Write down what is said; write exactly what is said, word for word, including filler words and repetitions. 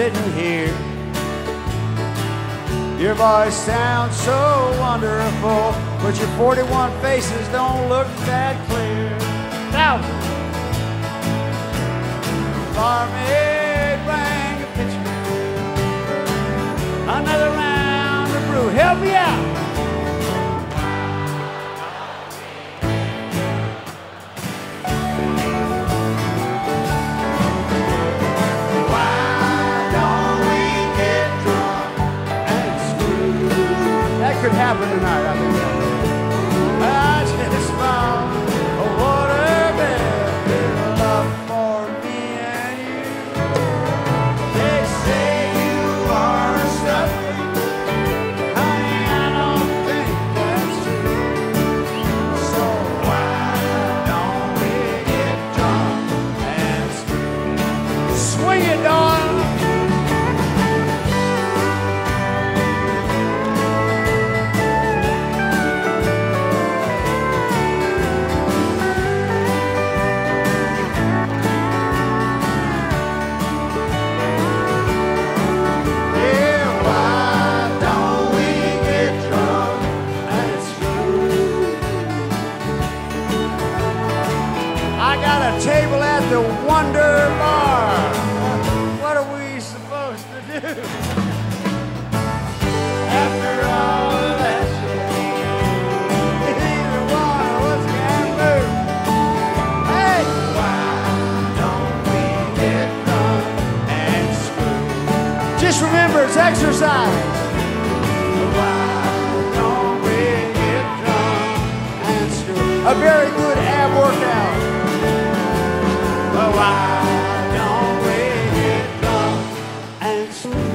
sitting here. Your voice sounds so wonderful, but your forty-one faces don't look that clear. Now, barmaid, bring a pitcher, another round of brew. Help me out. Could happen tonight, I think. I just found a waterbed love for me and you. They say you are suffering, honey, I don't think that's true. So why don't we get drunk and screw? Swing it, darling. Table at the Wonder Bar. What are we supposed to do? After all of that shit, either one of us can move. Hey, why don't we get drunk and screw? Just remember, it's exercise. Why don't we get drunk and screw? A very good ab workout. Why don't we get drunk and screw?